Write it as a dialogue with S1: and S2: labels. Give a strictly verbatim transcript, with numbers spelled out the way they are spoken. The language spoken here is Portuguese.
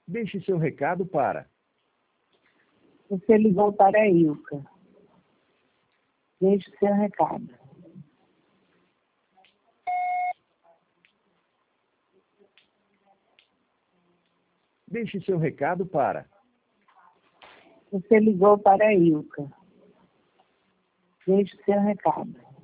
S1: Deixe seu recado para...
S2: Você ligou para a Ilka. Deixe seu recado.
S1: Deixe seu recado para...
S2: Você ligou para a Ilka. Deixe seu recado.